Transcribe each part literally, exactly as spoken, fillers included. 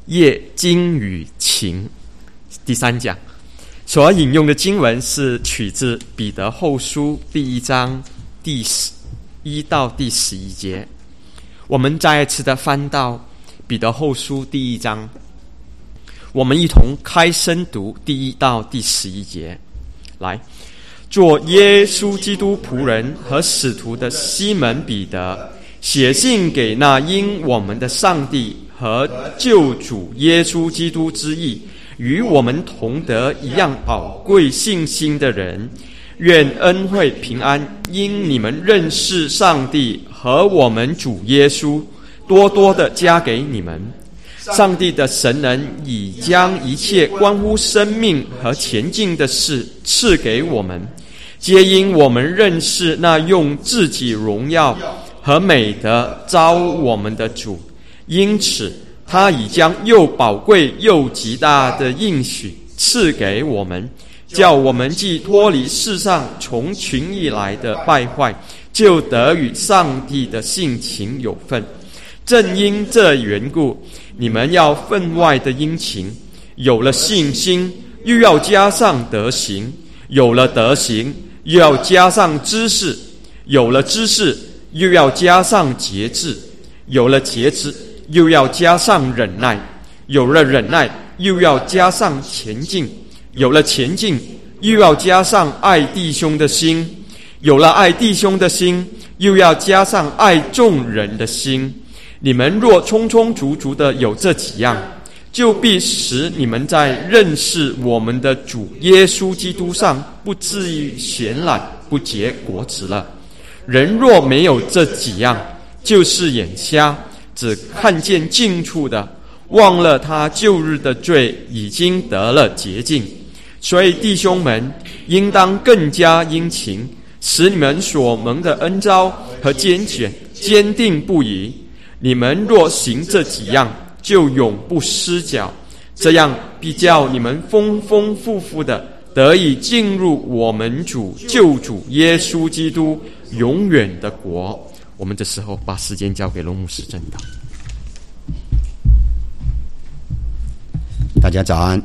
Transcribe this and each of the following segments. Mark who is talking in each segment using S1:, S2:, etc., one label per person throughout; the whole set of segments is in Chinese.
S1: 业、经与情。第三讲所引用的经文是取自彼得后书第一章第一到第十一节。我们再一次的翻到彼得后书第一章，我们一同开声读第一到第十一节。来，做耶稣基督仆人和使徒的西门彼得，写信给那因我们的上帝和救主耶稣基督之义与我们同得一样宝贵信心的人，愿恩惠平安因你们认识上帝和我们主耶稣多多的加给你们。上帝的神能已将一切关乎生命和前进的事赐给我们，皆因我们认识那用自己荣耀和美德召我们的主，因此他已将又宝贵又极大的应许赐给我们，叫我们既脱离世上从群以来的败坏，就得与上帝的性情有份。正因这缘故，你们要分外的殷勤，有了信心，又要加上德行；有了德行，又要加上知识；有了知识，又要加上节制；有了节制，又要加上忍耐；有了忍耐，又要加上前进；有了前进，又要加上爱弟兄的心；有了爱弟兄的心，又要加上爱众人的心。你们若充充足足的有这几样，就必使你们在认识我们的主耶稣基督上不至于闲懒不结果子了。人若没有这几样，就是眼瞎，只看见近处的，忘了他旧日的罪已经得了洁净。所以弟兄们，应当更加殷勤，使你们所蒙的恩召和拣选坚定不移。你们若行这几样，就永不失脚，这样必叫你们丰丰富富的得以进入我们主救主耶稣基督永远的国。我们这时候把时间交给龙牧师正道。
S2: 大家早安。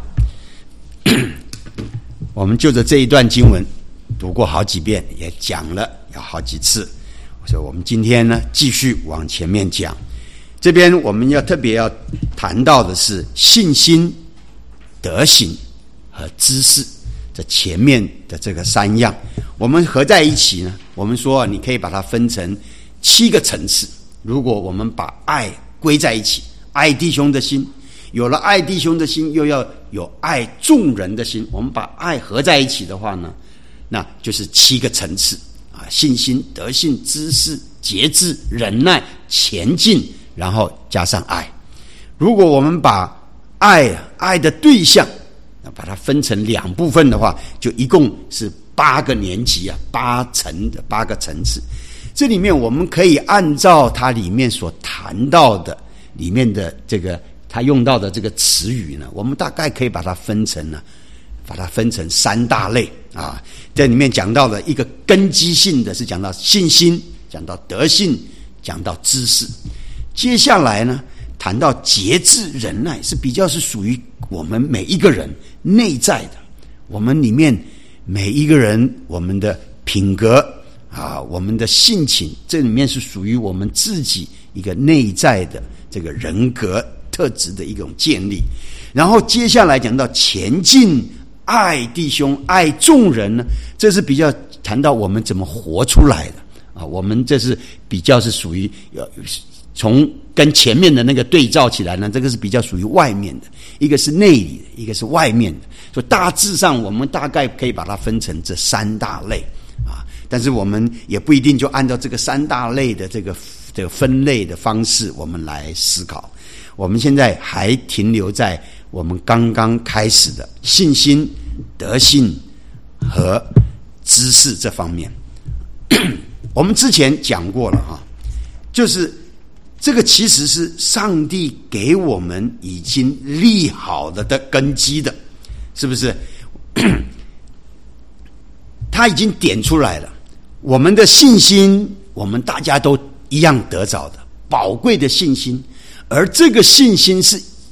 S2: 我们就着这一段经文读过好几遍，也讲了有好几次，所以我们今天呢继续往前面讲。这边我们要特别要谈到的是信心、德行和知识，这前面的这个三样我们合在一起呢，我们说你可以把它分成七个层次。如果我们把爱归在一起，爱弟兄的心，有了爱弟兄的心，又要有爱众人的心，我们把爱合在一起的话呢，那就是七个层次啊：信心、德性、知识、节制、忍耐、前进，然后加上爱。如果我们把爱爱的对象把它分成两部分的话，就一共是八个年级啊，八层的八个层次。这里面我们可以按照它里面所谈到的里面的这个他用到的这个词语呢，我们大概可以把它分成呢，把它分成三大类啊。在里面讲到了一个根基性的，是讲到信心，讲到德性，讲到知识。接下来呢，谈到节制、忍耐，是比较是属于我们每一个人内在的，我们里面每一个人我们的品格啊，我们的性情，这里面是属于我们自己一个内在的这个人格特质的一种建立。然后接下来讲到前进、爱弟兄、爱众人呢，这是比较谈到我们怎么活出来的啊。我们这是比较是属于从跟前面的那个对照起来呢，这个是比较属于外面的，一个是内里的，一个是外面的。所以大致上我们大概可以把它分成这三大类啊。但是我们也不一定就按照这个三大类的这个这个分类的方式我们来思考。我们现在还停留在我们刚刚开始的信心、德性和知识这方面。我们之前讲过了啊，就是这个其实是上帝给我们已经立好了的根基的，是不是？他已经点出来了，我们的信心我们大家都一样得着的宝贵的信心，而这个信心是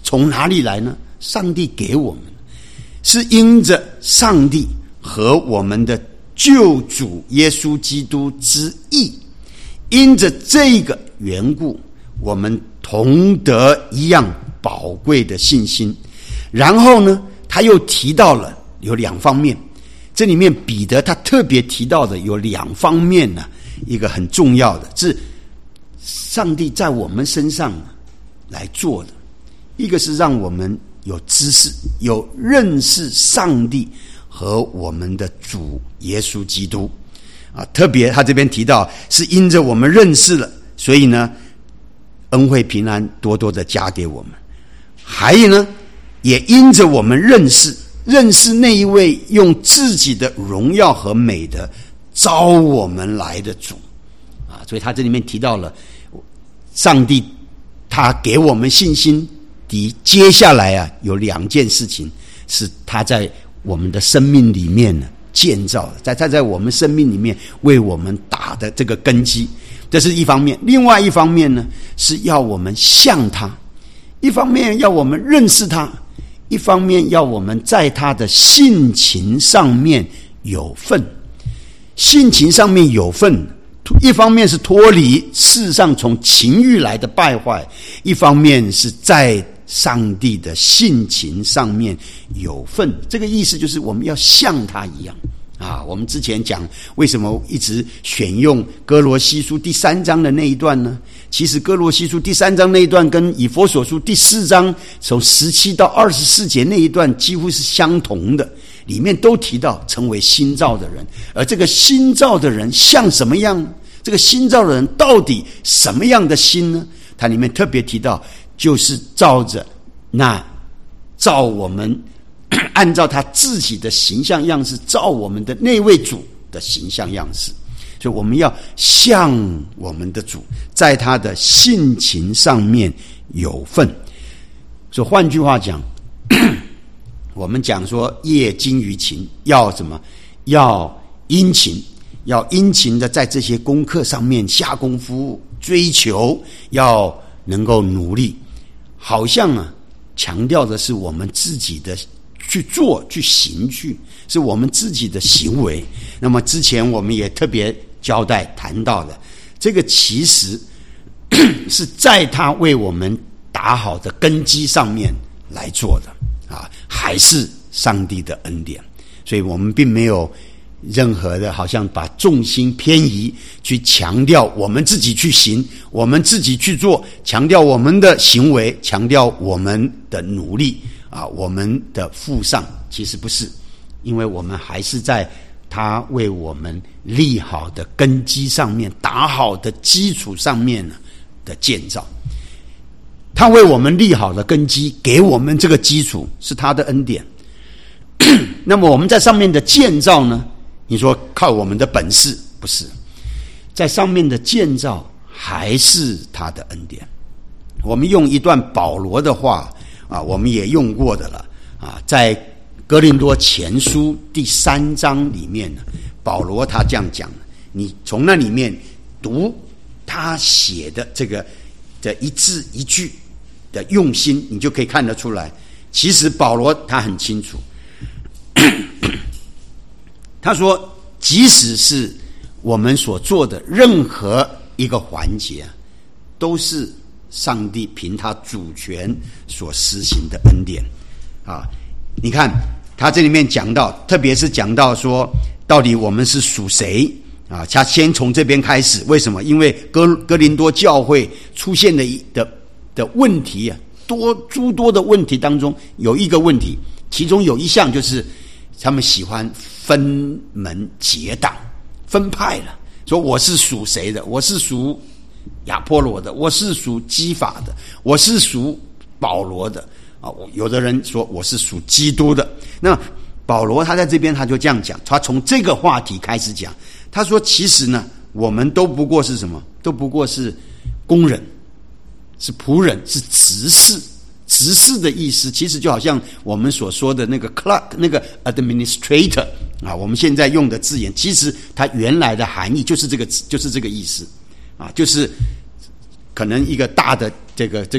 S2: 从哪里来呢？上帝给我们，是因着上帝和我们的救主耶稣基督之义，因着这个缘故，我们同得一样宝贵的信心。然后呢，他又提到了有两方面，这里面彼得他特别提到的有两方面呢，一个很重要的是上帝在我们身上来做的，一个是让我们有知识，有认识上帝和我们的主耶稣基督啊。特别他这边提到是因着我们认识了，所以呢恩惠平安多多的加给我们。还有呢，也因着我们认识认识那一位用自己的荣耀和美德招我们来的主啊。所以他这里面提到了上帝他给我们信心的接下来啊有两件事情是他在我们的生命里面呢建造的，在他在我们生命里面为我们打的这个根基，这是一方面。另外一方面呢，是要我们像他，一方面要我们认识他，一方面要我们在他的性情上面有份。性情上面有份，一方面是脱离世上从情欲来的败坏，一方面是在上帝的性情上面有份。这个意思就是我们要像他一样啊。我们之前讲为什么一直选用哥罗西书第三章的那一段呢？其实哥罗西书第三章那一段跟以弗所书第四章从十七到二十四节那一段几乎是相同的，里面都提到成为新造的人。而这个新造的人像什么样呢？这个新造的人到底什么样的心呢？它里面特别提到，就是照着那照我们按照他自己的形象样式照我们的那位主的形象样式。所以我们要像我们的主，在他的性情上面有份。所以换句话讲，我们讲说业精于勤，要什么？要殷勤，要殷勤的在这些功课上面下功夫，追求，要能够努力。好像啊，强调的是我们自己的去做、去行去，是我们自己的行为。那么之前我们也特别交代谈到的，这个其实是在他为我们打好的根基上面来做的啊，还是上帝的恩典。所以我们并没有任何的好像把重心偏移，去强调我们自己去行，我们自己去做，强调我们的行为，强调我们的努力啊，我们的付上。其实不是，因为我们还是在他为我们立好的根基上面，打好的基础上面呢的建造。他为我们立好的根基，给我们这个基础，是他的恩典。那么我们在上面的建造呢，你说靠我们的本事，不是，在上面的建造还是他的恩典。我们用一段保罗的话啊，我们也用过的了啊，在哥林多前书第三章里面呢，保罗他这样讲，你从那里面读他写的这个的一字一句的用心，你就可以看得出来，其实保罗他很清楚。他说即使是我们所做的任何一个环节，都是上帝凭他主权所施行的恩典啊！你看他这里面讲到，特别是讲到说到底我们是属谁啊？他先从这边开始。为什么？因为哥哥林多教会出现的的的问题啊，多诸多的问题当中，有一个问题，其中有一项就是他们喜欢分门结党、分派了，说我是属谁的？我是属亚波罗的，我是属基法的，我是属保罗的啊。有的人说我是属基督的。那保罗他在这边他就这样讲，他从这个话题开始讲。他说其实呢，我们都不过是什么？都不过是工人，是仆人，是执事。执事的意思其实就好像我们所说的那个 clerk， 那个 administrator 啊，我们现在用的字眼，其实它原来的含义就是这个就是这个意思啊，就是可能一个大的这个这个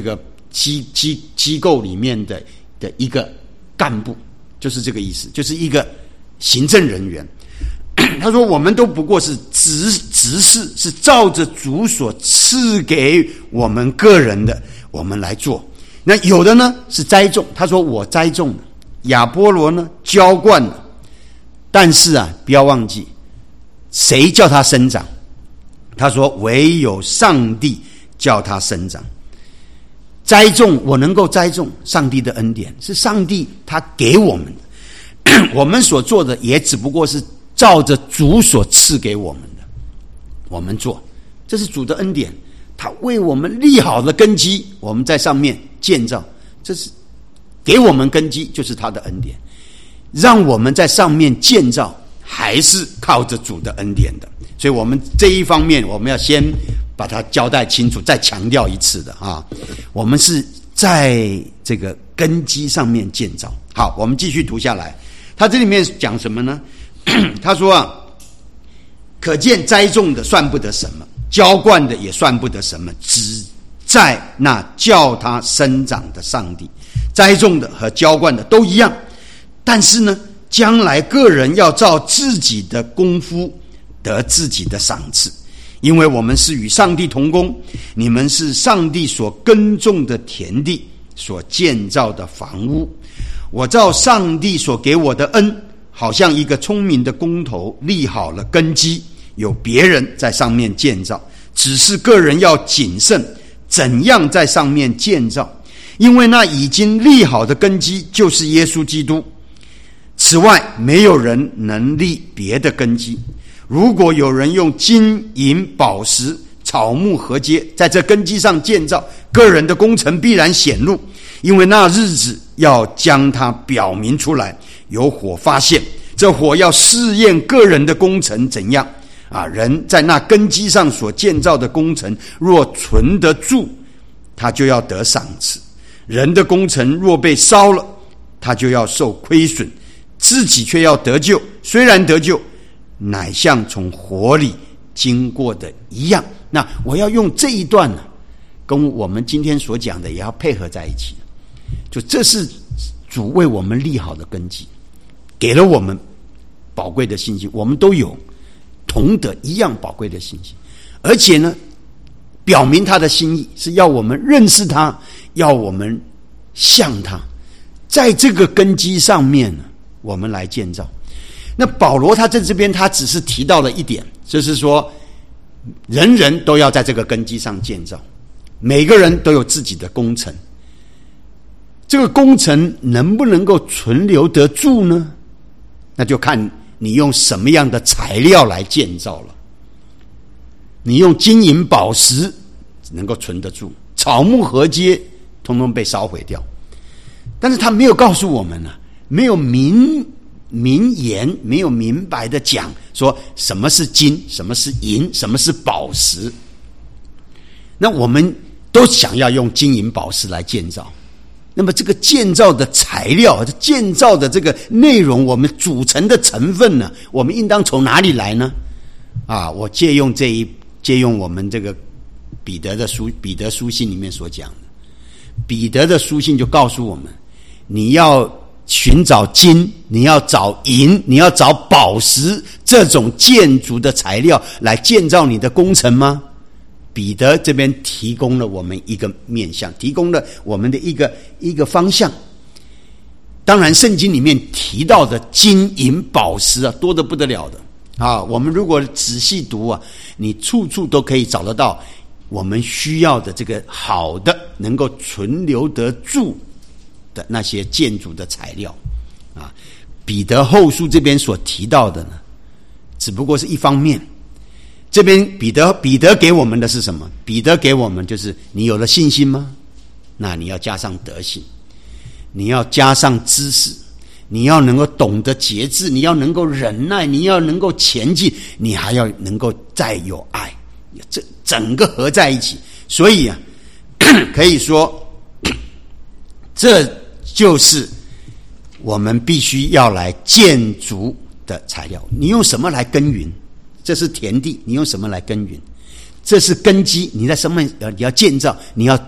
S2: 机机机构里面的的一个干部，就是这个意思，就是一个行政人员。他说我们都不过是执执事，是照着主所赐给我们个人的，我们来做。那有的呢是栽种，他说我栽种了，亚波罗呢浇灌了，但是啊，不要忘记谁叫他生长。他说唯有上帝叫他生长。栽种，我能够栽种，上帝的恩典是上帝他给我们的，我们所做的也只不过是照着主所赐给我们的，我们做，这是主的恩典，他为我们立好的根基，我们在上面建造，这是给我们根基，就是他的恩典，让我们在上面建造，还是靠着主的恩典的。所以我们这一方面我们要先把它交代清楚，再强调一次的啊，我们是在这个根基上面建造。好，我们继续读下来，他这里面讲什么呢？他说啊，可见栽种的算不得什么，浇灌的也算不得什么，只在那叫他生长的上帝。栽种的和浇灌的都一样，但是呢，将来个人要照自己的功夫得自己的赏赐，因为我们是与上帝同工，你们是上帝所耕种的田地，所建造的房屋。我照上帝所给我的恩，好像一个聪明的工头立好了根基，有别人在上面建造，只是个人要谨慎怎样在上面建造，因为那已经立好的根基就是耶稣基督。此外没有人能立别的根基。如果有人用金银宝石草木禾秸在这根基上建造，个人的工程必然显露，因为那日子要将它表明出来，有火发现，这火要试验个人的工程怎样啊？人在那根基上所建造的工程若存得住，他就要得赏赐；人的工程若被烧了，他就要受亏损，自己却要得救，虽然得救，乃像从火里经过的一样。那我要用这一段呢，跟我们今天所讲的也要配合在一起，就这是主为我们立好的根基，给了我们宝贵的信心，我们都有同等一样宝贵的信心，而且呢，表明他的心意是要我们认识他，要我们像他，在这个根基上面呢，我们来建造。那保罗他在这边他只是提到了一点，就是说人人都要在这个根基上建造，每个人都有自己的工程，这个工程能不能够存留得住呢？那就看你用什么样的材料来建造了。你用金银宝石能够存得住，草木禾秸通通被烧毁掉。但是他没有告诉我们呢、啊，没有明明言，没有明白的讲说什么是金，什么是银，什么是宝石。那我们都想要用金银宝石来建造，那么这个建造的材料，建造的这个内容，我们组成的成分呢，我们应当从哪里来呢？啊，我借用这一借用我们这个彼得的书彼得书信里面所讲的，彼得的书信就告诉我们，你要寻找金，你要找银，你要找宝石这种建筑的材料来建造你的工程吗？彼得这边提供了我们一个面向，提供了我们的一个一个方向。当然圣经里面提到的金银宝石啊，多得不得了的啊！我们如果仔细读啊，你处处都可以找得到我们需要的这个好的能够存留得住的那些建筑的材料啊。彼得后书这边所提到的呢，只不过是一方面。这边彼得彼得给我们的是什么？彼得给我们就是你有了信心吗？那你要加上德行，你要加上知识，你要能够懂得节制，你要能够忍耐，你要能够前进，你还要能够再有爱，这整个合在一起。所以啊，可以说这就是我们必须要来建筑的材料。你用什么来耕耘？这是田地，你用什么来耕耘？这是根基，你在什么你要建造，你要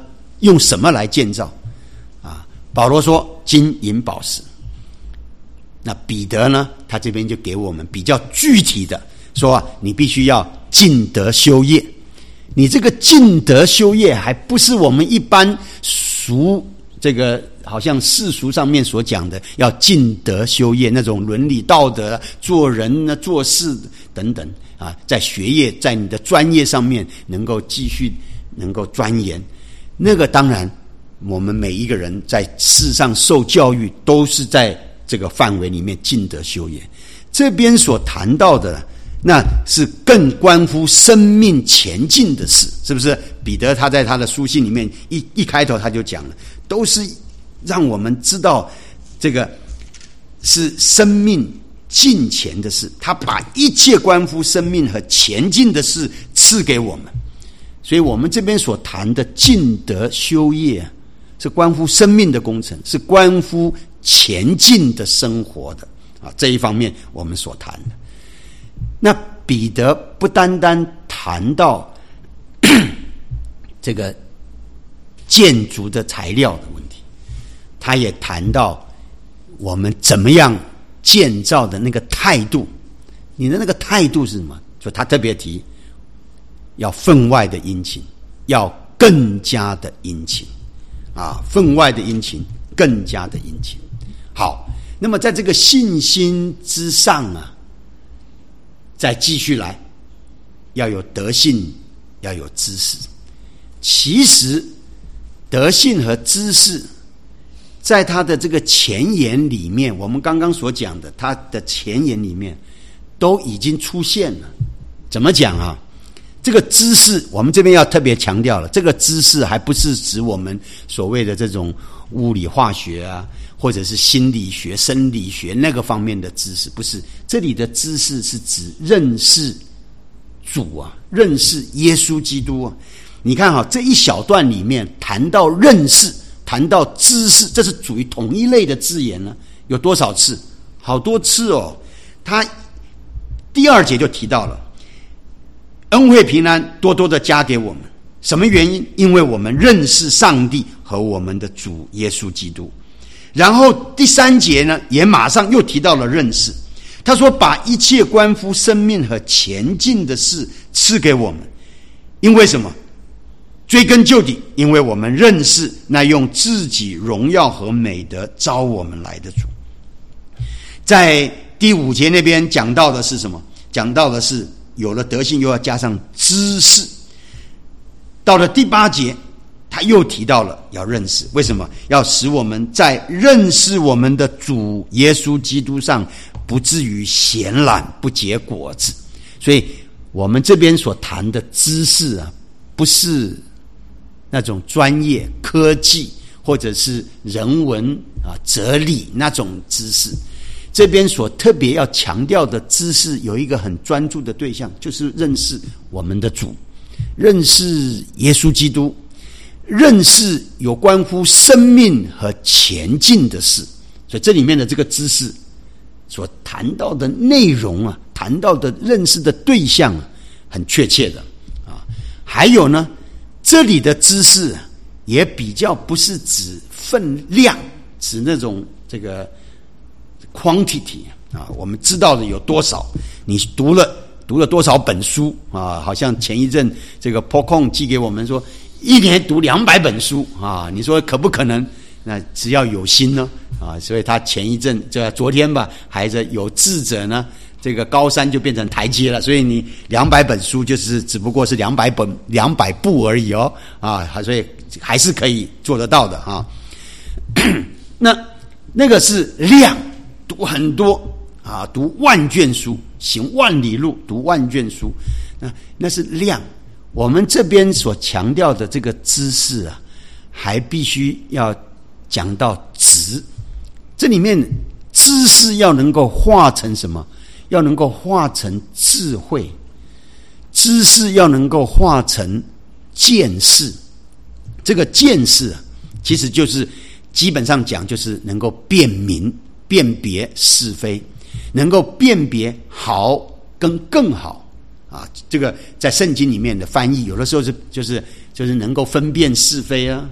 S2: 用什么来建造啊？保罗说金银宝石。那彼得呢，他这边就给我们比较具体的说啊，你必须要尽德修业。你这个尽德修业还不是我们一般俗这个好像世俗上面所讲的要尽德修业那种伦理道德做人呢做事等等啊，在学业在你的专业上面能够继续能够钻研。那个当然我们每一个人在世上受教育都是在这个范围里面尽德修业。这边所谈到的那是更关乎生命前进的事，是不是？彼得他在他的书信里面一一开头他就讲了，都是让我们知道这个是生命近前的事，他把一切关乎生命和前进的事赐给我们。所以我们这边所谈的尽德修业是关乎生命的工程，是关乎前进的生活的啊，这一方面我们所谈的。那彼得不单单谈到这个建筑的材料的问题，他也谈到我们怎么样建造的那个态度。你的那个态度是什么？就他特别提要分外的殷勤，要更加的殷勤啊，分外的殷勤，更加的殷勤。好，那么在这个信心之上啊，再继续来，要有德性，要有知识。其实德性和知识在他的这个前言里面，我们刚刚所讲的他的前言里面都已经出现了。怎么讲啊？这个知识我们这边要特别强调了，这个知识还不是指我们所谓的这种物理化学啊，或者是心理学生理学那个方面的知识，不是。这里的知识是指认识主啊，认识耶稣基督啊。你看哈，这一小段里面谈到认识，谈到知识，这是属于同一类的字眼呢。有多少次？好多次哦。他第二节就提到了恩惠平安多多的加给我们。什么原因？因为我们认识上帝和我们的主耶稣基督。然后第三节呢，也马上又提到了认识。他说把一切关乎生命和前进的事赐给我们。因为什么？追根究底，因为我们认识那用自己荣耀和美德招我们来的主。在第五节那边讲到的是什么？讲到的是有了德性，又要加上知识。到了第八节，他又提到了要认识。为什么？要使我们在认识我们的主耶稣基督上不至于闲懒不结果子。所以我们这边所谈的知识啊，不是那种专业科技或者是人文啊哲理那种知识。这边所特别要强调的知识有一个很专注的对象，就是认识我们的主，认识耶稣基督，认识有关乎生命和前进的事。所以这里面的这个知识所谈到的内容啊，谈到的认识的对象啊，很确切的啊。还有呢，这里的知识也比较不是指分量，指那种这个 quantity 啊，我们知道的有多少，你读了读了多少本书啊？好像前一阵这个 P O C O N 寄给我们说，一年读两百本书啊，你说可不可能？那只要有心呢啊，所以他前一阵这昨天吧，还是有志者呢，这个高山就变成台阶了，所以你两百本书就是只不过是两百本两百部而已哦啊，所以还是可以做得到的啊。那那个是量，读很多啊，读万卷书，行万里路，读万卷书，那那是量。我们这边所强调的这个知识啊，还必须要讲到值。这里面知识要能够化成什么？要能够化成智慧，知识要能够化成见识。这个见识啊，其实就是基本上讲就是能够辨明、辨别是非，能够辨别好跟更好啊。这个在圣经里面的翻译，有的时候是就是就是能够分辨是非啊，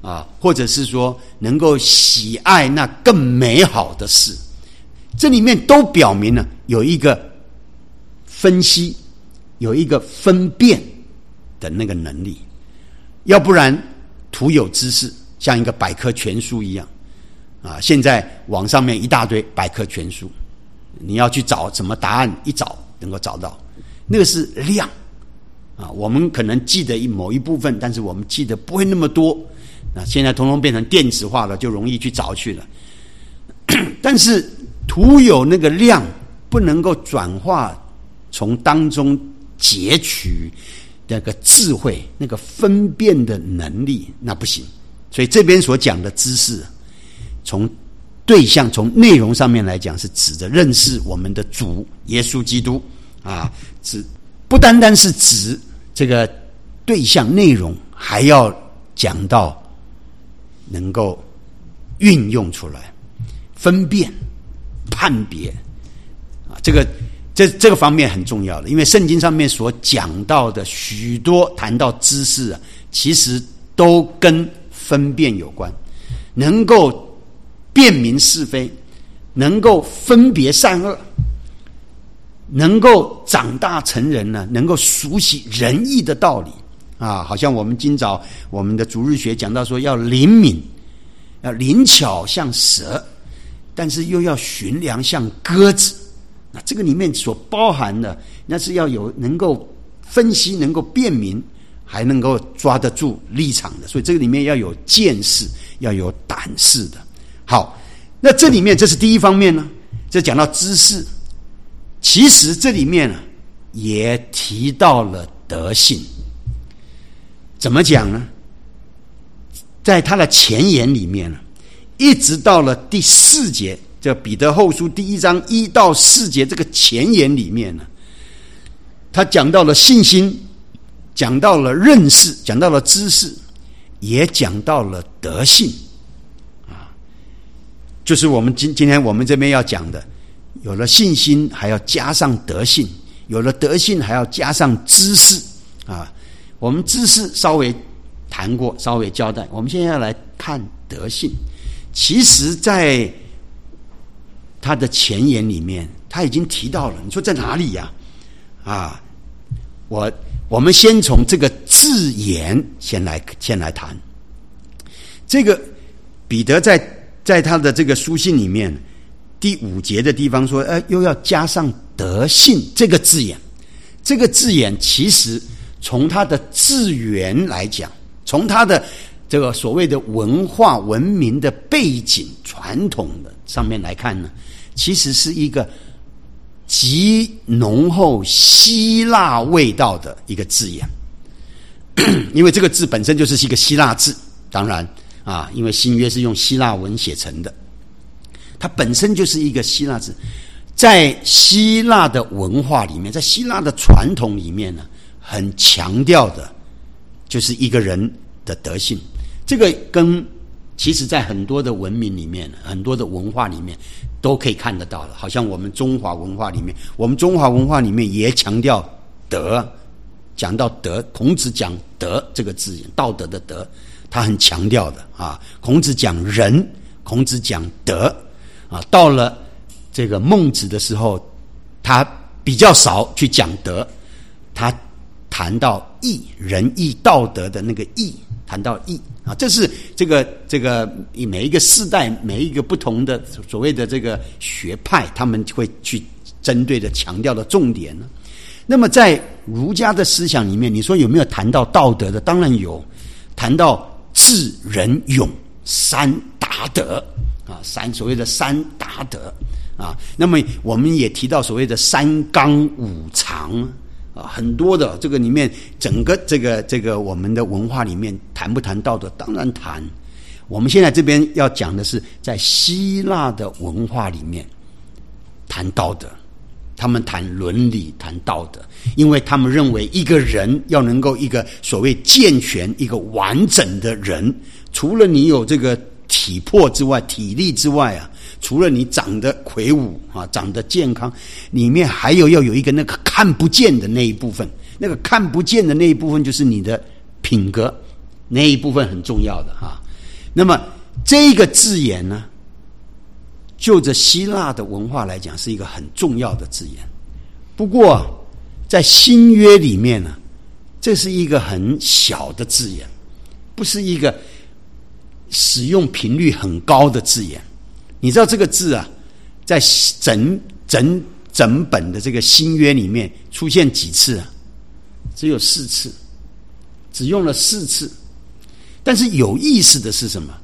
S2: 啊，或者是说能够喜爱那更美好的事，这里面都表明了有一个分析，有一个分辨的那个能力。要不然徒有知识，像一个百科全书一样啊！现在网上面一大堆百科全书，你要去找什么答案，一找能够找到，那个是量啊。我们可能记得某一部分，但是我们记得不会那么多。那现在统统变成电子化了，就容易去找去了。但是徒有那个量，不能够转化，从当中截取那个智慧、那个分辨的能力，那不行。所以这边所讲的知识，从对象、从内容上面来讲，是指着认识我们的主耶稣基督啊，指不单单是指这个对象内容，还要讲到能够运用出来、分辨、判别啊，这个这这个方面很重要的。因为圣经上面所讲到的许多谈到知识啊，其实都跟分辨有关，能够辨明是非，能够分别善恶，能够长大成人呢，能够熟悉仁义的道理啊。好像我们今早我们的主日学讲到说，要灵敏，要灵巧像蛇，但是又要驯良像鸽子。那这个里面所包含的，那是要有能够分析，能够辨明，还能够抓得住立场的。所以这个里面要有见识，要有胆识的。好，那这里面这是第一方面呢，这讲到知识。其实这里面呢，也提到了德性。怎么讲呢？在他的前言里面呢，一直到了第四节，这彼得后书第一章一到四节这个前言里面呢，他讲到了信心，讲到了认识，讲到了知识，也讲到了德性啊，就是我们今今天我们这边要讲的，有了信心还要加上德性，有了德性还要加上知识啊。我们知识稍微谈过，稍微交代，我们现在要来看德性。其实在他的前言里面他已经提到了，你说在哪里呀？啊，我我们先从这个字眼先来先来谈。这个彼得在在他的这个书信里面第五节的地方说，呃，又要加上德性这个字眼。这个字眼其实从它的字源来讲，从它的这个所谓的文化文明的背景传统的上面来看呢，其实是一个极浓厚希腊味道的一个字眼。因为这个字本身就是一个希腊字，当然啊，因为新约是用希腊文写成的，它本身就是一个希腊字。在希腊的文化里面，在希腊的传统里面呢，很强调的就是一个人的德性。这个跟其实在很多的文明里面，很多的文化里面都可以看得到了。好像我们中华文化里面，我们中华文化里面也强调德，讲到德，孔子讲德这个字眼，道德的德，他很强调的啊。孔子讲仁，孔子讲德啊。到了这个孟子的时候，他比较少去讲德，他谈到义，仁义道德的那个义，谈到义啊。这是这个这个每一个世代每一个不同的所谓的这个学派，他们会去针对的强调的重点呢。那么在儒家的思想里面，你说有没有谈到道德的？当然有，谈到智仁勇三达德啊，三所谓的三达德啊。那么我们也提到所谓的三纲五常啊，很多的这个里面，整个这个这个我们的文化里面谈不谈道德？当然谈。我们现在这边要讲的是在希腊的文化里面谈道德，他们谈伦理，谈道德，因为他们认为一个人要能够一个所谓健全、一个完整的人，除了你有这个体魄之外，体力之外啊，除了你长得魁梧啊，长得健康，里面还有要有一个那个看不见的那一部分，那个看不见的那一部分就是你的品格，那一部分很重要的啊。 那么这个字眼呢，就着希腊的文化来讲，是一个很重要的字眼。不过在新约里面呢，这是一个很小的字眼，不是一个使用频率很高的字眼。你知道这个字啊，在整整整本的这个新约里面出现几次啊？只有四次，只用了四次。但是有意思的是什么？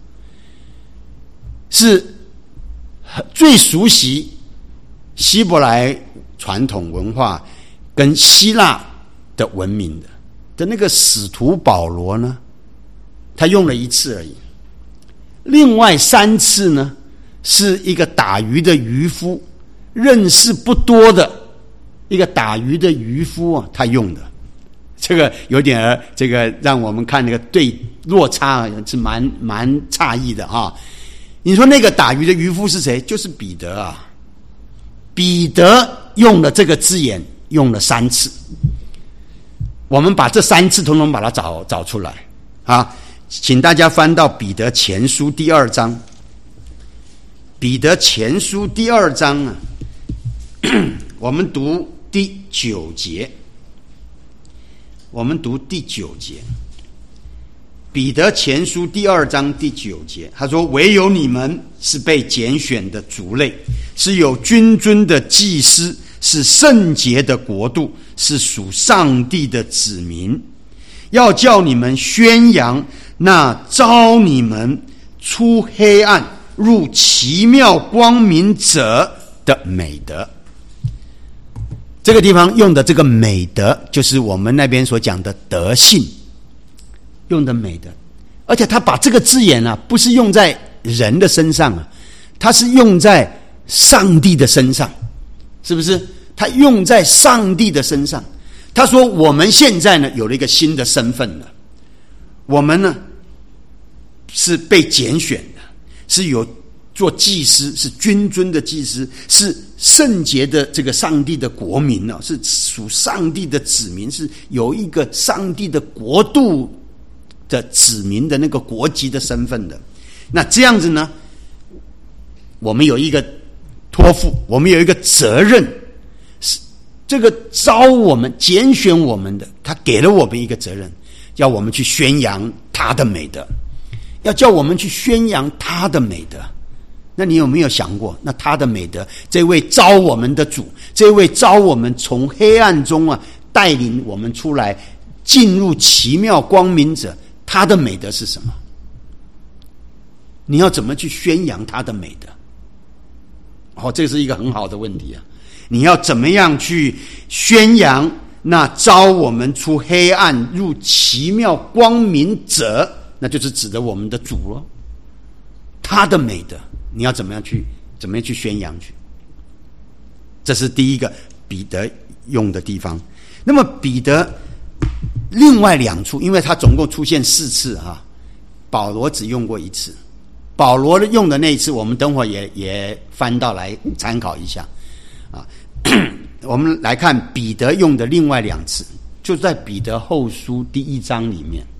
S2: 是最熟悉希伯来传统文化跟希腊的文明的的那个使徒保罗呢，他用了一次而已。另外三次呢，是一个打鱼的渔夫，认识不多的一个打鱼的渔夫啊，他用的。这个有点这个让我们看那个对落差是蛮蛮诧异的啊。你说那个打鱼的渔夫是谁？就是彼得啊。彼得用了这个字眼用了三次，我们把这三次统统把它找找出来啊。请大家翻到彼得前书第二章。彼得前书第二章啊，我们读第九节。我们读第九节，彼得前书第二章第九节，他说：“唯有你们是被拣选的族类，是有君尊的祭司，是圣洁的国度，是属上帝的子民，要叫你们宣扬那召你们出黑暗入奇妙光明者的美德。”这个地方用的这个美德，就是我们那边所讲的德性，用的美德。而且他把这个字眼啊，不是用在人的身上啊，他是用在上帝的身上，是不是？他用在上帝的身上。他说我们现在呢有了一个新的身份了，我们呢是被拣选的，是有做祭司，是君尊的祭司，是圣洁的这个上帝的国民，是属上帝的子民，是有一个上帝的国度的子民的那个国籍的身份的。那这样子呢，我们有一个托付，我们有一个责任，这个招我们拣选我们的，他给了我们一个责任，要我们去宣扬他的美德，要叫我们去宣扬他的美德。那你有没有想过，那他的美德，这位召我们的主，这位召我们从黑暗中啊带领我们出来进入奇妙光明者，他的美德是什么？你要怎么去宣扬他的美德？哦，这是一个很好的问题啊！你要怎么样去宣扬那召我们出黑暗入奇妙光明者？那就是指的我们的主了，他的美德。你要怎么样去怎么样去宣扬去？这是第一个彼得用的地方。那么彼得另外两处，因为他总共出现四次啊，保罗只用过一次。保罗用的那一次，我们等会儿也也翻到来参考一下啊。我们来看彼得用的另外两次，就在彼得后书第一章里面。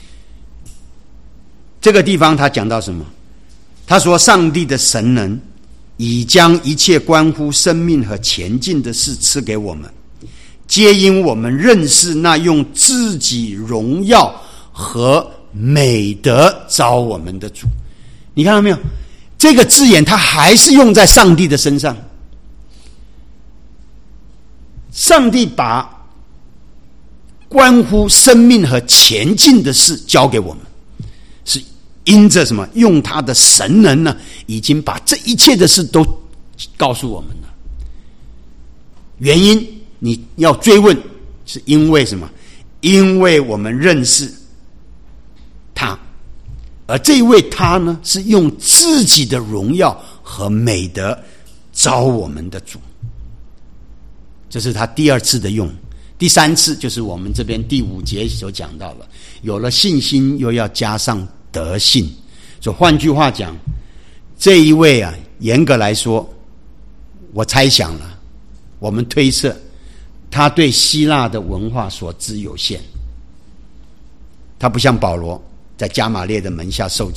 S2: 这个地方他讲到什么？他说上帝的神能已将一切关乎生命和前进的事赐给我们，皆因我们认识那用自己荣耀和美德召我们的主。你看到没有？这个字眼它还是用在上帝的身上。上帝把关乎生命和前进的事交给我们，是因着什么？用他的神能呢，已经把这一切的事都告诉我们了。原因你要追问，是因为什么？因为我们认识他，而这一位他呢，是用自己的荣耀和美德召我们的主。这是他第二次的用。第三次就是我们这边第五节所讲到了，有了信心又要加上德性。所以换句话讲，这一位啊，严格来说，我猜想了，我们推测他对希腊的文化所知有限。他不像保罗在加马列的门下受教，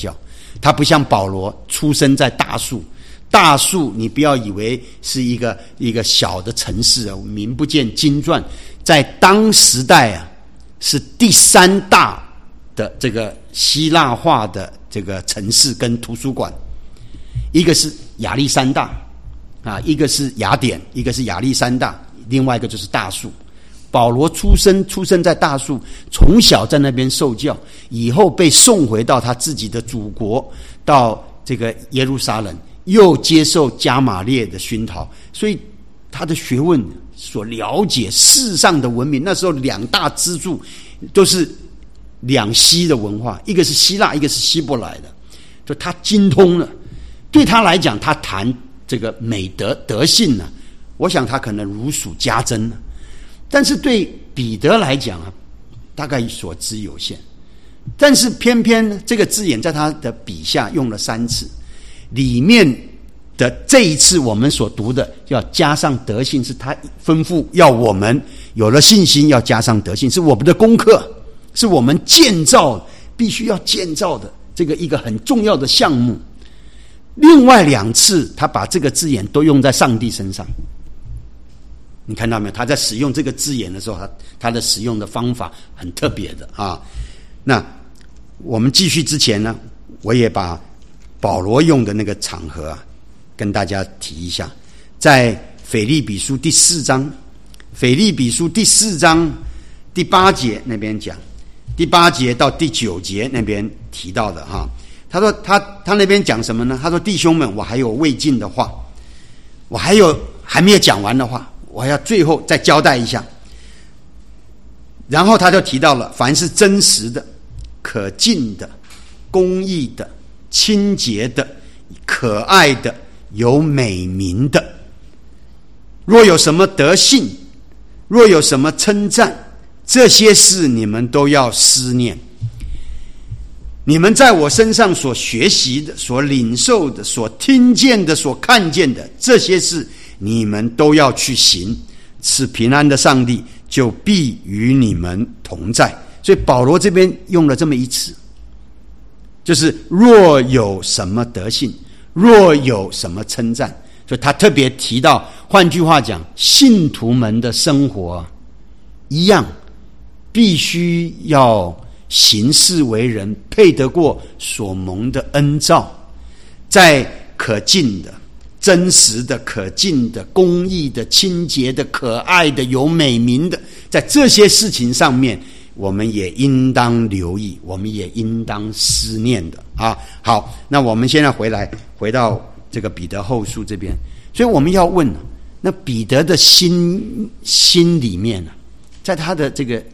S2: 他不像保罗出生在大树，大树你不要以为是一个一个小的城市啊，名不见经传，在当时代啊是第三大的这个希腊化的这个城市跟图书馆，一个是亚历山大啊，一个是雅典，一个是亚历山大，另外一个就是大树。保罗出生出生在大树，从小在那边受教，以后被送回到他自己的祖国，到这个耶路撒冷，又接受加马列的熏陶，所以他的学问所了解世上的文明，那时候两大支柱都是两西的文化，一个是希腊，一个是希伯来的，就他精通了。对他来讲，他谈这个美德德性呢、啊，我想他可能如数家珍了。但是对彼得来讲啊，大概所知有限。但是偏偏这个字眼在他的笔下用了三次，里面的这一次我们所读的要加上德性，是他吩咐要我们有了信心要加上德性，是我们的功课，是我们建造必须要建造的这个一个很重要的项目。另外两次他把这个字眼都用在上帝身上，你看到没有？他在使用这个字眼的时候，他他的使用的方法很特别的啊。那我们继续之前呢，我也把保罗用的那个场合啊，跟大家提一下，在腓立比书第四章，腓立比书第四章第八节那边讲，第八节到第九节那边提到的哈。他说他他那边讲什么呢？他说弟兄们，我还有未尽的话，我还有还没有讲完的话，我要最后再交代一下。然后他就提到了，凡是真实的、可敬的、公义的、清洁的、可爱的、有美名的，若有什么德性，若有什么称赞，这些事你们都要思念。你们在我身上所学习的、所领受的、所听见的、所看见的，这些事你们都要去行，使平安的上帝就必与你们同在。所以保罗这边用了这么一词，就是若有什么德性，若有什么称赞，所以他特别提到，换句话讲，信徒们的生活一样必须要行事为人配得过所蒙的恩召，在可敬的、真实的、可敬的、公义的、清洁的、可爱的、有美名的，在这些事情上面我们也应当留意，我们也应当思念的啊。好，那我们现在回来回到这个彼得后书这边，所以我们要问，那彼得的心心里面呢，在他的这个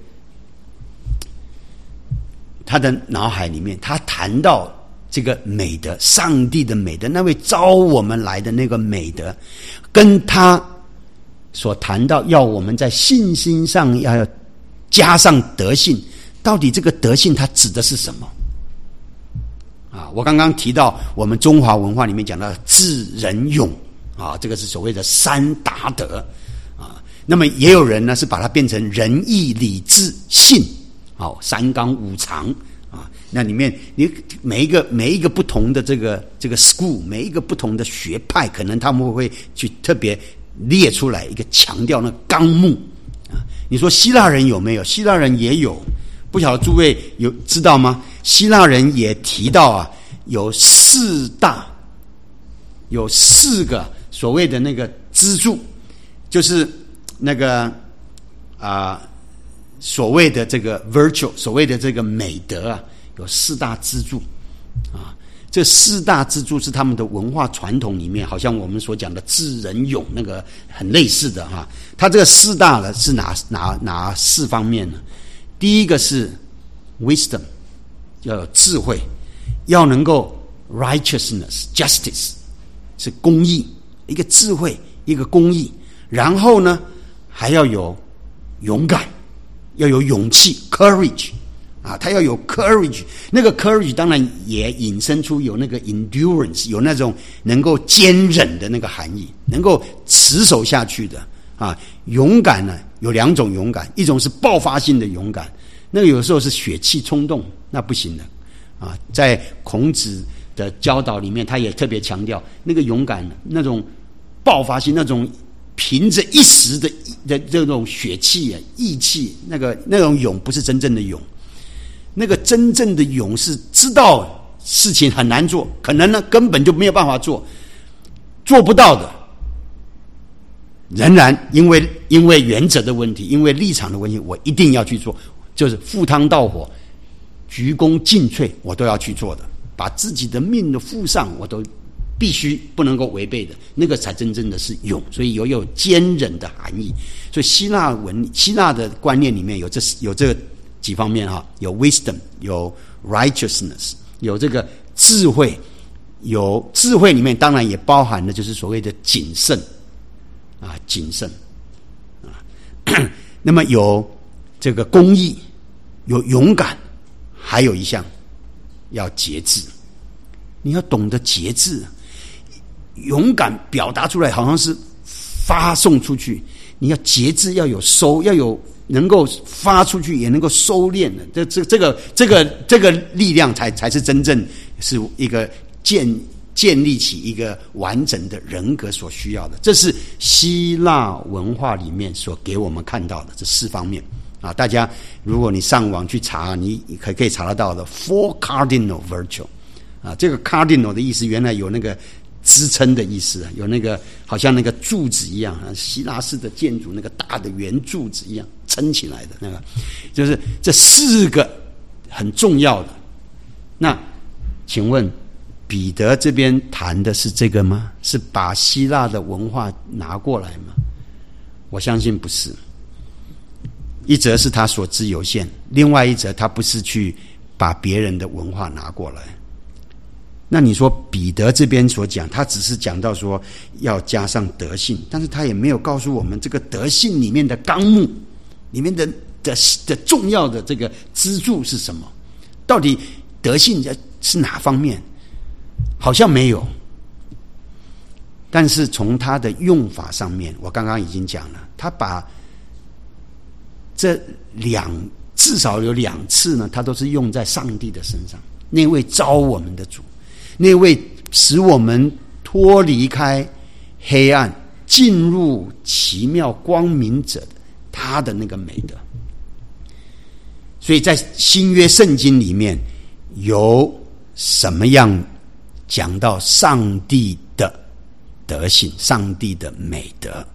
S2: 他的脑海里面，他谈到这个美德，上帝的美德，那位招我们来的那个美德，跟他所谈到要我们在信心上要加上德性，到底这个德性它指的是什么啊？我刚刚提到我们中华文化里面讲到智仁勇啊，这个是所谓的三达德啊。那么也有人呢是把它变成仁义礼智信，好，三纲五常啊。那里面你每一个每一个不同的这个这个 school， 每一个不同的学派，可能他们会去特别列出来一个强调那个纲目啊。你说希腊人有没有？希腊人也有，不晓得诸位有知道吗？希腊人也提到啊，有四大，有四个所谓的那个支柱，就是那个啊、呃、所谓的这个 virtue， 所谓的这个美德啊，有四大支柱啊。这四大支柱是他们的文化传统里面，好像我们所讲的智仁勇那个很类似的哈。它这个四大呢是哪哪哪四方面呢？第一个是 wisdom， 要有智慧，要能够 righteousness justice 是公义，一个智慧，一个公义。然后呢，还要有勇敢，要有勇气 courage。啊，他要有 courage， 那个 courage 当然也引申出有那个 endurance， 有那种能够坚忍的那个含义，能够持守下去的啊。勇敢呢有两种勇敢，一种是爆发性的勇敢，那个有时候是血气冲动，那不行的啊。在孔子的教导里面，他也特别强调那个勇敢，那种爆发性，那种凭着一时的的这种血气啊、义气，那个那种勇不是真正的勇，那个真正的勇是知道事情很难做，可能呢根本就没有办法做，做不到的，仍然因为因为原则的问题，因为立场的问题，我一定要去做，就是赴汤蹈火、鞠躬尽瘁，我都要去做的，把自己的命的付上，我都必须不能够违背的，那个才真正的是勇，所以有有坚忍的含义。所以希腊文、希腊的观念里面有这有这几方面哈，有 wisdom， 有 righteousness， 有这个智慧，有智慧里面当然也包含了就是所谓的谨慎啊，谨慎啊，那么有这个公义，有勇敢，还有一项要节制，你要懂得节制。勇敢表达出来好像是发送出去，你要节制，要有收，要有能够发出去也能够收敛的，这这这个这个这个力量才才是真正是一个建建立起一个完整的人格所需要的。这是希腊文化里面所给我们看到的这四方面啊。大家如果你上网去查，你可可以查得到的 Four Cardinal Virtue 啊，这个 Cardinal 的意思原来有那个支撑的意思，有那个好像那个柱子一样，希腊式的建筑那个大的圆柱子一样撑起来的那个，就是这四个很重要的。那请问彼得这边谈的是这个吗？是把希腊的文化拿过来吗？我相信不是。一则是他所知有限，另外一则他不是去把别人的文化拿过来。那你说彼得这边所讲，他只是讲到说要加上德性，但是他也没有告诉我们这个德性里面的纲目里面的的的重要的这个支柱是什么？到底德性是哪方面？好像没有。但是从他的用法上面，我刚刚已经讲了，他把这两至少有两次呢，他都是用在上帝的身上，那位召我们的主，那位使我们脱离开黑暗进入奇妙光明者的他的那个美德。所以在新约圣经里面有什么样讲到上帝的德性，上帝的美德，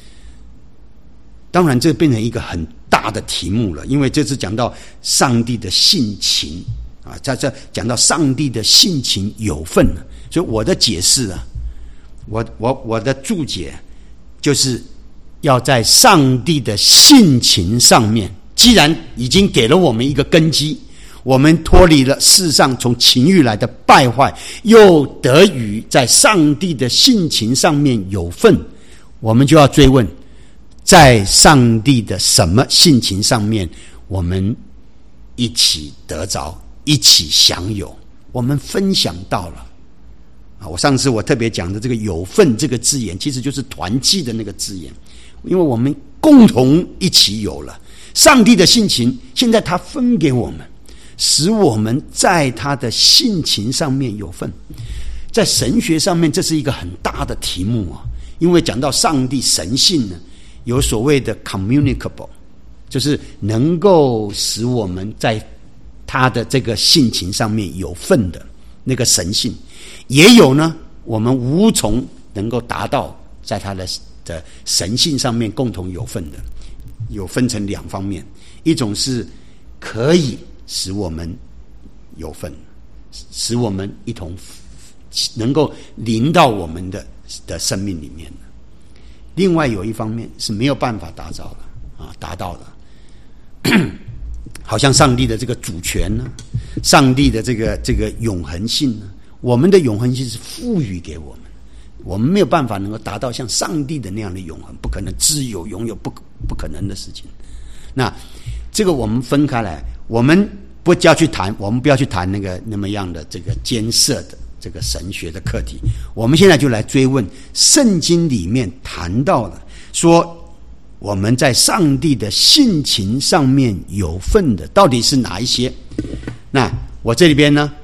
S2: 当然这变成一个很大的题目了，因为这是讲到上帝的性情啊，在这讲到上帝的性情有份，所以我的解释啊，我我我的注解就是要在上帝的性情上面，既然已经给了我们一个根基，我们脱离了世上从情欲来的败坏，又得于在上帝的性情上面有份，我们就要追问，在上帝的什么性情上面我们一起得着，一起享有，我们分享到了啊！我上次我特别讲的这个有份这个字眼，其实就是团契的那个字眼，因为我们共同一起有了上帝的性情，现在他分给我们，使我们在他的性情上面有份。在神学上面这是一个很大的题目啊，因为讲到上帝神性呢，有所谓的 communicable， 就是能够使我们在他的这个性情上面有份的那个神性，也有呢我们无从能够达到在他的的神性上面共同有份的，有分成两方面，一种是可以使我们有份，使我们一同能够临到我们的的生命里面的，另外有一方面是没有办法达到的啊，达到的，好像上帝的这个主权呢，上帝的这个这个永恒性呢，我们的永恒性是赋予给我们，我们没有办法能够达到像上帝的那样的永恒，不可能自由拥有不不可能的事情。那这个我们分开来，我们不要去谈，我们不要去谈那个那么样的这个艰涩的这个神学的课题。我们现在就来追问圣经里面谈到了说我们在上帝的性情上面有份的到底是哪一些。那我这里边呢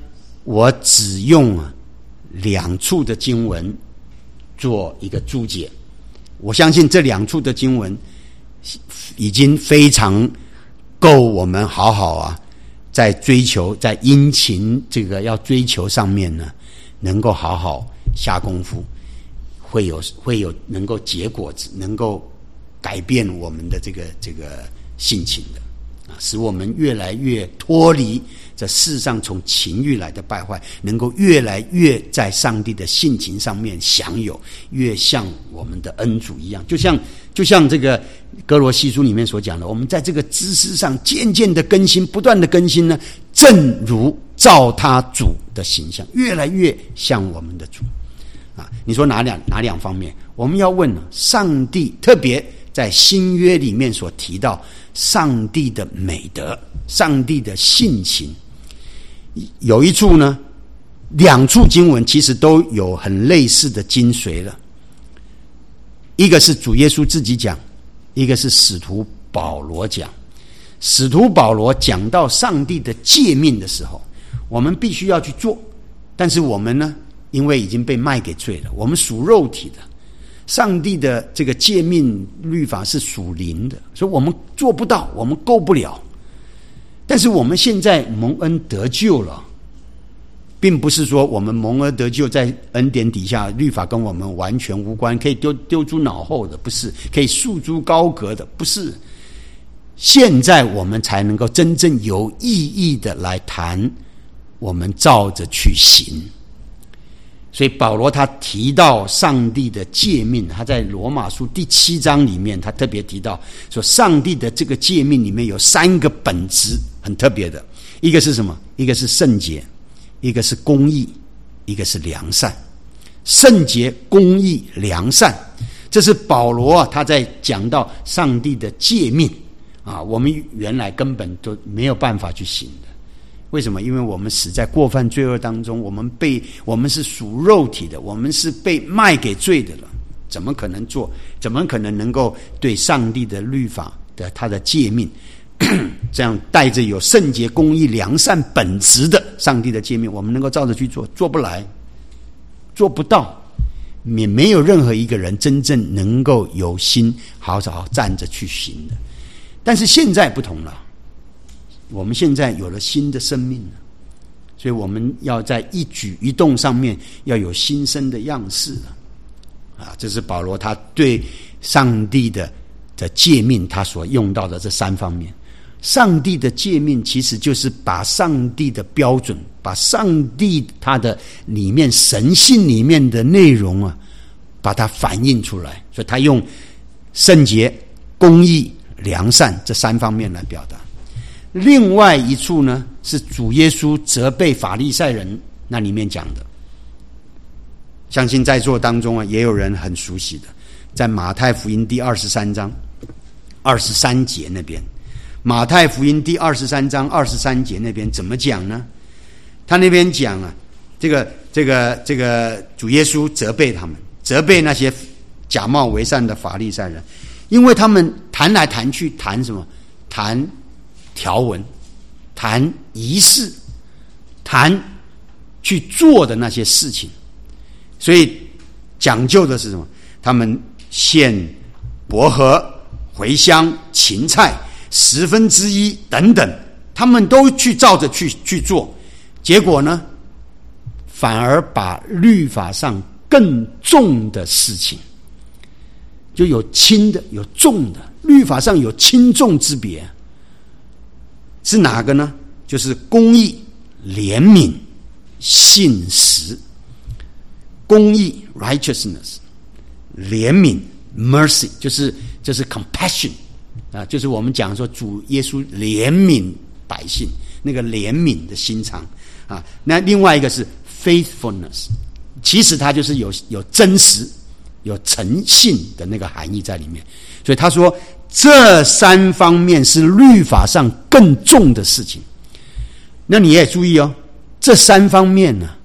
S2: 我只用啊两处的经文做一个注解。我相信这两处的经文已经非常够我们好好啊，在追求在殷勤这个要追求上面呢，能够好好下功夫，会有会有能够结果子，能够改变我们的这个这个性情的啊，使我们越来越脱离这世上从情欲来的败坏，能够越来越在上帝的性情上面享有，越像我们的恩主一样，就像就像这个哥罗西书里面所讲的，我们在这个知识上渐渐的更新，不断的更新呢，正如照他主的形象，越来越像我们的主啊。你说哪两哪两方面？我们要问呢，上帝特别在新约里面所提到上帝的美德，上帝的性情，有一处呢，两处经文其实都有很类似的精髓了。一个是主耶稣自己讲，一个是使徒保罗讲。使徒保罗讲到上帝的诫命的时候，我们必须要去做，但是我们呢，因为已经被卖给罪了，我们属肉体的，上帝的这个诫命律法是属灵的，所以我们做不到，我们够不了。但是我们现在蒙恩得救了，并不是说我们蒙恩得救在恩典底下，律法跟我们完全无关，可以丢丢诸脑后的，不是，可以束诸高阁的，不是。现在我们才能够真正有意义的来谈，我们照着去行。所以保罗他提到上帝的诫命，他在罗马书第七章里面他特别提到说，上帝的这个诫命里面有三个本质很特别的，一个是什么？一个是圣洁，一个是公义，一个是良善。圣洁、公义、良善，这是保罗啊他在讲到上帝的诫命啊，我们原来根本都没有办法去行的。为什么？因为我们死在过犯罪恶当中，我们被我们是属肉体的，我们是被卖给罪的了，怎么可能做？怎么可能能够对上帝的律法的他的诫命，这样带着有圣洁、公义、良善本质的上帝的诫命，我们能够照着去做？做不来，做不到，也没有任何一个人真正能够有心好好站着去行的。但是现在不同了。我们现在有了新的生命了，所以我们要在一举一动上面要有新生的样式了啊！这是保罗他对上帝的的诫命他所用到的这三方面。上帝的诫命其实就是把上帝的标准，把上帝他的里面神性里面的内容啊，把它反映出来，所以他用圣洁、公义、良善这三方面来表达。另外一处呢，是主耶稣责备法利赛人那里面讲的，相信在座当中啊，也有人很熟悉的，在马太福音第二十三章二十三节那边，马太福音第二十三章二十三节那边怎么讲呢？他那边讲啊，这个这个这个主耶稣责备他们，责备那些假冒为善的法利赛人，因为他们谈来谈去，谈什么？谈条文，谈仪式，谈去做的那些事情，所以讲究的是什么？他们献薄荷、茴香、芹菜十分之一等等，他们都去照着去去做，结果呢，反而把律法上更重的事情，就有轻的有重的，律法上有轻重之别。是哪个呢？就是公义、怜悯、信实。公义 righteousness， 怜悯 mercy， 就是就是 compassion 啊，就是我们讲说主耶稣怜悯百姓那个怜悯的心肠啊。那另外一个是 faithfulness， 其实它就是有有真实、有诚信的那个含义在里面。所以他说，这三方面是律法上更重的事情。那你也注意哦，这三方面呢，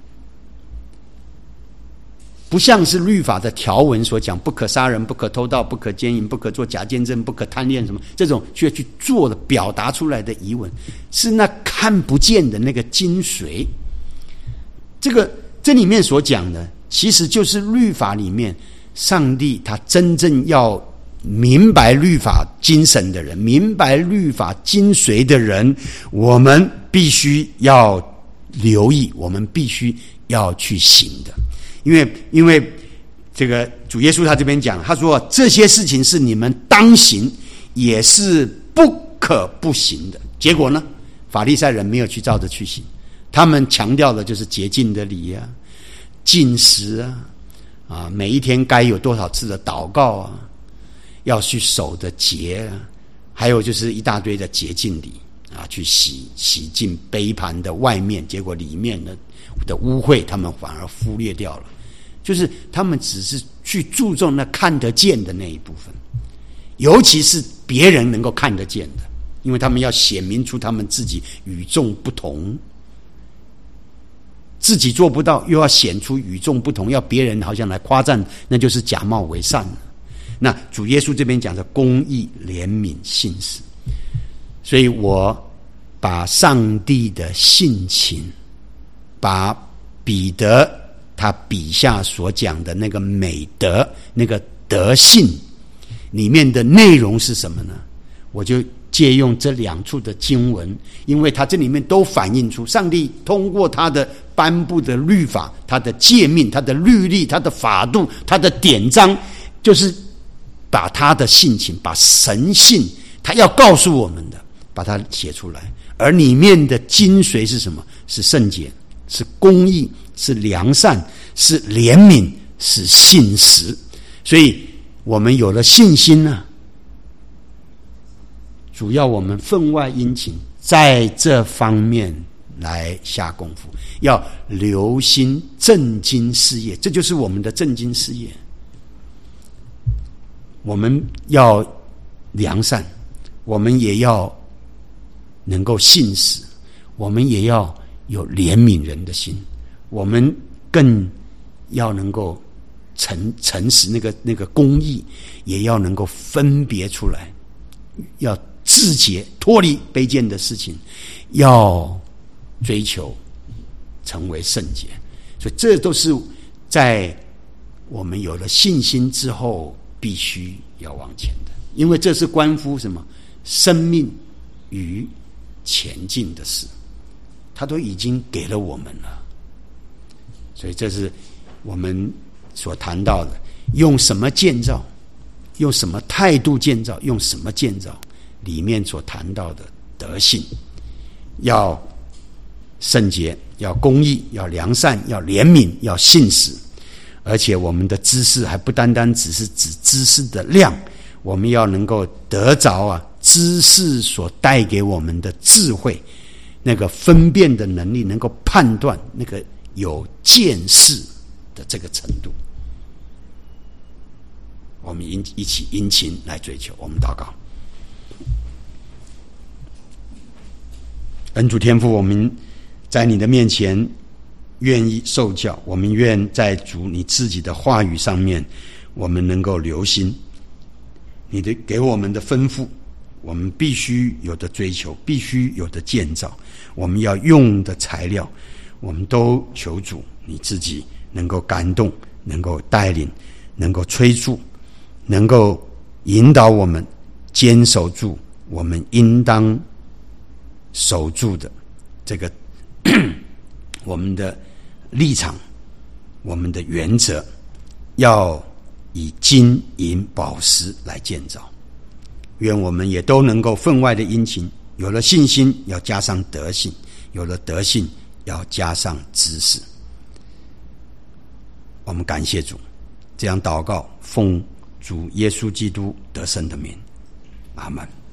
S2: 不像是律法的条文所讲，不可杀人、不可偷盗、不可奸淫、不可做假见证、不可贪恋什么，这种需要去做的表达出来的遗文，是那看不见的那个精髓。 这个这里面所讲的，其实就是律法里面上帝他真正要明白律法精神的人，明白律法精髓的人，我们必须要留意，我们必须要去行的。因为因为这个主耶稣他这边讲，他说这些事情是你们当行，也是不可不行的。结果呢，法利赛人没有去照着去行，他们强调的就是洁净的礼啊，禁食啊，啊，每一天该有多少次的祷告啊，要去守的节啊，还有就是一大堆的洁净礼啊，去洗洗净杯盘的外面，结果里面的的污秽他们反而忽略掉了，就是他们只是去注重那看得见的那一部分，尤其是别人能够看得见的，因为他们要显明出他们自己与众不同，自己做不到又要显出与众不同，要别人好像来夸赞，那就是假冒为善了。那主耶稣这边讲的公义、怜悯、信实，所以我把上帝的性情，把彼得他笔下所讲的那个美德、那个德性里面的内容是什么呢？我就借用这两处的经文，因为它这里面都反映出上帝通过他的颁布的律法、他的诫命、他的律例、他的法度、他的典章，就是把他的性情，把神性他要告诉我们的，把它写出来。而里面的精髓是什么？是圣洁，是公义，是良善，是怜悯，是信实。所以我们有了信心呢，主要我们分外殷勤在这方面来下功夫，要留心正经事业，这就是我们的正经事业。我们要良善，我们也要能够信实，我们也要有怜悯人的心，我们更要能够诚诚实，那个那个公义也要能够分别出来，要自洁，脱离卑贱的事情，要追求成为圣洁。所以这都是在我们有了信心之后必须要往前的，因为这是关乎什么？生命与前进的事，他都已经给了我们了。所以这是我们所谈到的，用什么建造，用什么态度建造，用什么建造里面所谈到的德性，要圣洁，要公义，要良善，要怜悯，要信实。而且我们的知识还不单单只是指知识的量，我们要能够得着啊知识所带给我们的智慧，那个分辨的能力，能够判断，那个有见识的这个程度。我们一起殷勤来追求。我们祷告。恩主天父，我们在你的面前愿意受教，我们愿在主你自己的话语上面，我们能够留心你的给我们的吩咐，我们必须有的追求，必须有的建造，我们要用的材料，我们都求主你自己能够感动，能够带领，能够催促，能够引导我们坚守住我们应当守住的这个我们的立场，我们的原则，要以金银宝石来建造。愿我们也都能够分外的殷勤，有了信心要加上德性，有了德性要加上知识。我们感谢主，这样祷告，奉主耶稣基督得胜的名，阿们。